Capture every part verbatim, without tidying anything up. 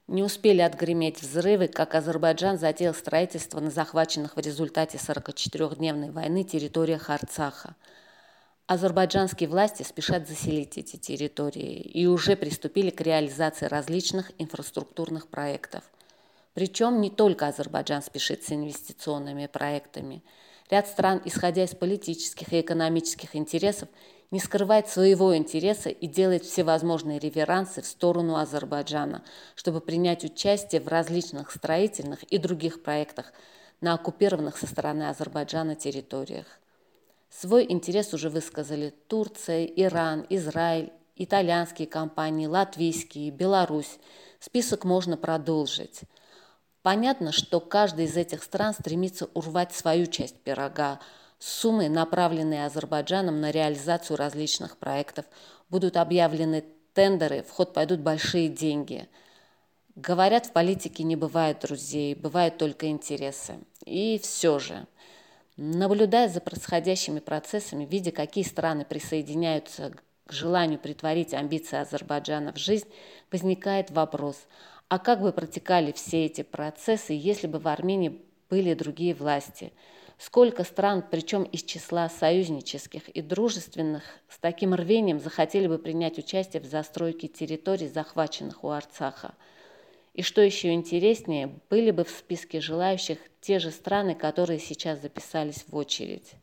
Не успели отгреметь взрывы, как Азербайджан затеял строительство на захваченных в результате сорокачетырёхдневной войны территориях Арцаха. Азербайджанские власти спешат заселить эти территории и уже приступили к реализации различных инфраструктурных проектов. Причем не только Азербайджан спешит с инвестиционными проектами. Ряд стран, исходя из политических и экономических интересов, не скрывает своего интереса и делает всевозможные реверансы в сторону Азербайджана, чтобы принять участие в различных строительных и других проектах на оккупированных со стороны Азербайджана территориях. Свой интерес уже высказали Турция, Иран, Израиль, итальянские компании, латвийские, Беларусь. Список можно продолжить. Понятно, что каждая из этих стран стремится урвать свою часть пирога. Суммы, направленные Азербайджаном на реализацию различных проектов, будут объявлены тендеры, в ход пойдут большие деньги. Говорят, в политике не бывает друзей, бывают только интересы. И все же, наблюдая за происходящими процессами, видя, какие страны присоединяются к желанию претворить амбиции Азербайджана в жизнь, возникает вопрос, а как бы протекали все эти процессы, если бы в Армении были другие власти? Сколько стран, причем из числа союзнических и дружественных, с таким рвением захотели бы принять участие в застройке территорий, захваченных у Арцаха? И что еще интереснее, были бы в списке желающих те же страны, которые сейчас записались в очередь.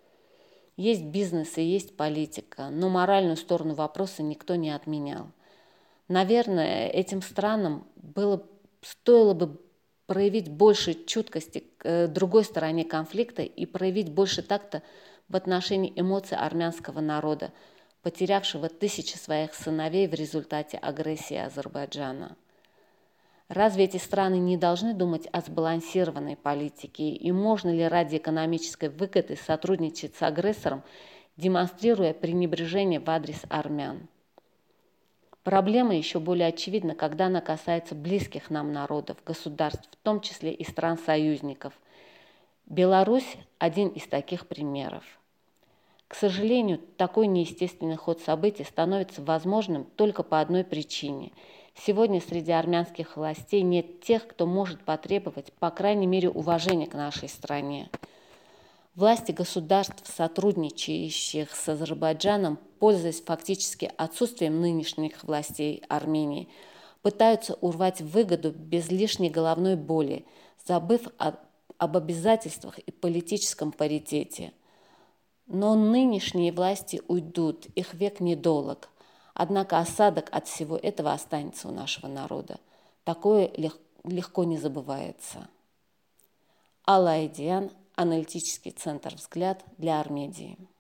Есть бизнес и есть политика, но моральную сторону вопроса никто не отменял. Наверное, этим странам было, стоило бы проявить больше чуткости к другой стороне конфликта и проявить больше такта в отношении эмоций армянского народа, потерявшего тысячи своих сыновей в результате агрессии Азербайджана. Разве эти страны не должны думать о сбалансированной политике, и можно ли ради экономической выгоды сотрудничать с агрессором, демонстрируя пренебрежение в адрес армян? Проблема еще более очевидна, когда она касается близких нам народов, государств, в том числе и стран-союзников. Беларусь – один из таких примеров. К сожалению, такой неестественный ход событий становится возможным только по одной причине. Сегодня среди армянских властей нет тех, кто может потребовать, по крайней мере, уважения к нашей стране. Власти государств, сотрудничающих с Азербайджаном, пользуясь фактически отсутствием нынешних властей Армении, пытаются урвать выгоду без лишней головной боли, забыв о, об обязательствах и политическом паритете. Но нынешние власти уйдут, их век недолог. Однако осадок от всего этого останется у нашего народа. Такое лег- легко не забывается. Алла Айдиан, аналитический центр «Взгляд» для Армедии.